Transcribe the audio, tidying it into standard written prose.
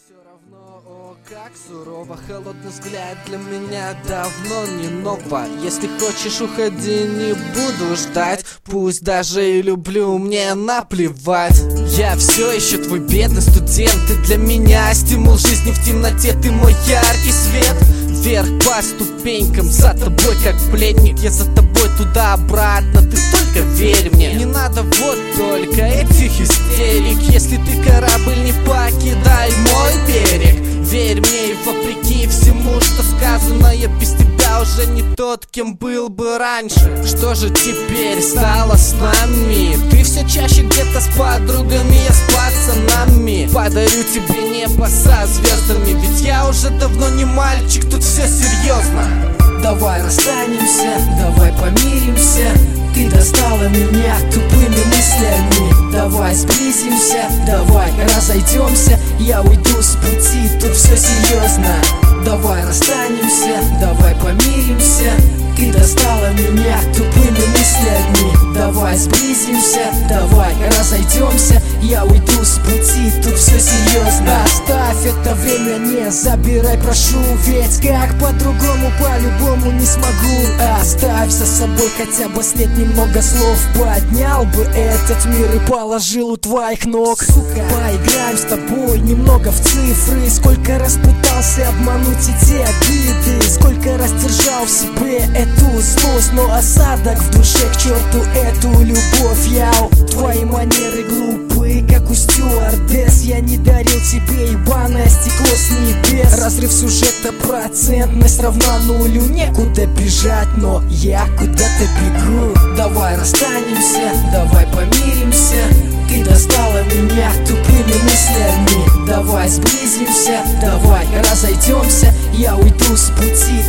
Все равно, о, как сурово, холодный взгляд для меня давно не ново. Если хочешь, уходи, не буду ждать. Пусть даже и люблю, мне наплевать. Я все еще твой бедный студент. Ты для меня стимул жизни в темноте. Ты мой яркий свет. Вверх по ступенькам, за тобой как пленник. Я за тобой туда-обратно, ты только верь мне. Не надо вот только этих истерик. Если ты корабль, не покидай мой берег. Верь мне и вопреки всему, что сказано, я без тебя уже не тот, кем был бы раньше. Что же теперь стало с нами? Ты все чаще где-то с подругами, я с пацанами. Подарю тебе небо со звездами, ведь я уже давно не мальчик, тут все серьезно. Давай расстанемся, давай помиримся. Ты достала меня тупыми мыслями. Давай сблизимся, давай разойдемся. Я уйду с пути, тут все серьезно. Давай расстанемся, давай помиримся. Ты достала меня тупыми мыслями. Давай сблизимся, давай разойдемся. Я уйду с пути, тут все серьезно. Оставь это время, не забирай, прошу. Ведь как по-другому, по-любому не смогу. Оставь за собой хотя бы след, немного слов. Поднял бы этот мир и положил у твоих ног. Сука, поиграем с тобой немного в цифры. Сколько раз пытался обмануть эти обиды, сколько раз держал в себе эту злость, но осадок в душе, к черту эту любовь. Яу, твои манеры глупые, как у стюардесс. Я не дарил тебе ебаное стекло с небес. Разрыв сюжета, процентность равна нулю. Некуда бежать, но я куда-то бегу. Давай расстанемся, давай помиримся. Ты достала меня тупыми мыслями. Давай сблизимся, давай разойдемся. Я уйду с пути,